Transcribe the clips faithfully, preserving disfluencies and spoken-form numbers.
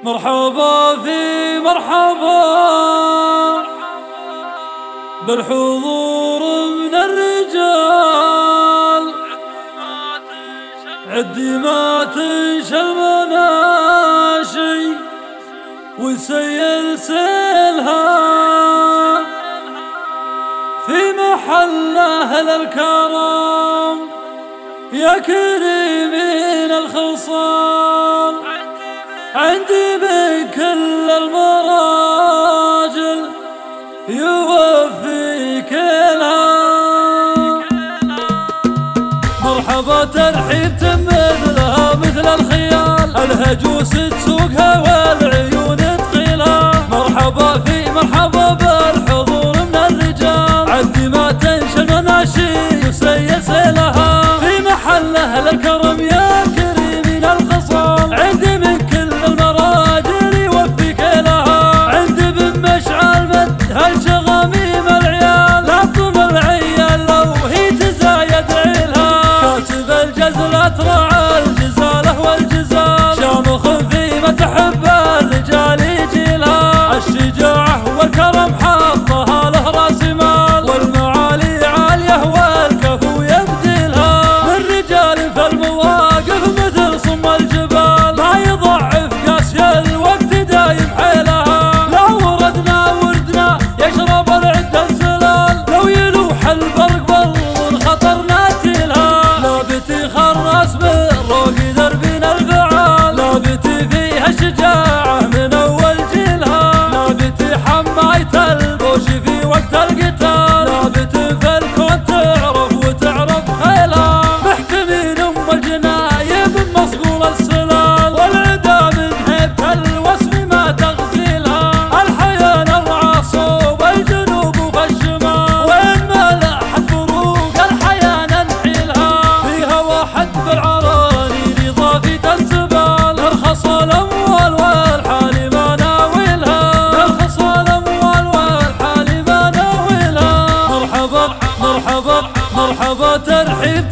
مرحبا في مرحبا بالحضور من الرجال، عدي ما تنشل مناشي وسيل سيلها في محل أهل الكرم يا كريمين الخصال. عندي من كل المراجل يوفي كلها، مرحبا ترحيب مثلها مثل الخيال، الهجوس تسوقها والعيون تقيلها. مرحبا في مرحبا بالحضور من الرجال، عندي ما تنشل مناشي يسيل سيلها في محل أهل الكرم يا كريمين الخصال. عندي من كل المراجل يوفي كلها، عندي بمشعل مد هالشغاميم العيال، لطم العيال لو هي تزايد عيلها. كاتب الجزلة راعى الجزاله والجزال، شامخ في ما تحب الرجال يجيلها. الشجاعة والكرم حطها له راس مال، والمعالي عالية والكفو يبدلها. من رجال في المواقف مثل صم الجبال، ما يضعف قاسي الوقت دايم حيلها. لو وردنا وردنا يشرب العد الزلال، لو يلوح البرق بالخطر ناتلها. لابتي خراس بالروق دربنا الفعال، لابتي فيها الشجاعة من أول جيلها. لابتي حماية البوش في وقت القتال، لابتي في الكون تعرف وتعرف خيلها. محتمين أم الجنايب مصقول السلال، والعدا من هيبة الوسم ما تغزيلها. الحياة نرعى صوب الجنوب وفي الشمال، وين ما لاحت فروق الحياة ننحيلها. فيها واحد بالعراني ضافي الزبال، نرخص الأموال والحال ما ناويلها. نرخص الأموال والحال ما ناويلها. مرحبا مرحبا مرحبا ترحيب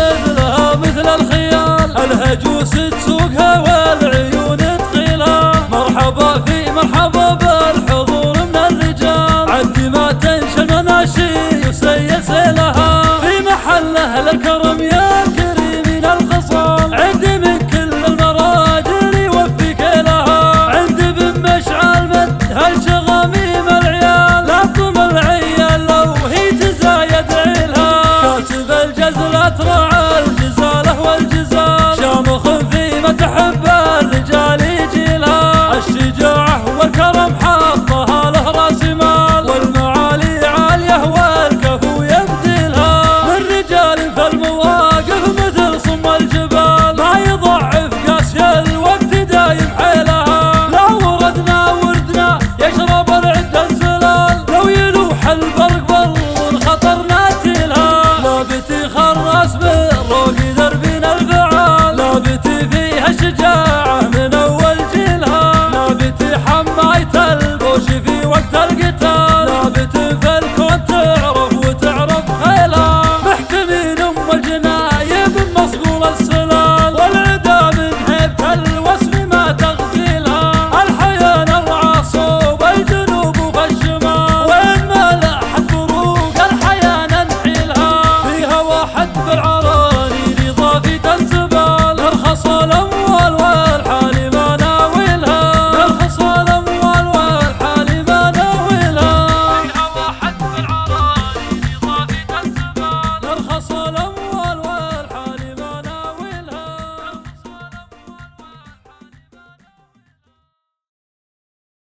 مثلها مثل الخيال، الهجوس تسوقها والعيون تقيلها. مرحبا في مرحبا بالحضور من الرجال، عندي ما تنشل مناشي يسيل سيلها في محل أهل الكرم يا كريمين الخصال. عندي من كل المراجل يوفي كلها، عندي بمشعل مد هالشغاميم العيال، لطم العيال لو هي تزايد عيلها. كاتب الجزلة راعى الجزاله والجزال، شامخ في ما تحب الرجال يجيلها. الشجاعة والكرم حطها له راس مال، والمعالي عالية والكفو يبدلها. من رجال في المواقف مثل صم الجبال، ما يضعف قاسي الوقت دايم حيلها. لو وردنا وردنا يشرب العد الزلال، لو يلوح البرق بالخطر ناتلها. لابتي خراس بالروق دربنا الفعال، لابتي فيها الشجاعة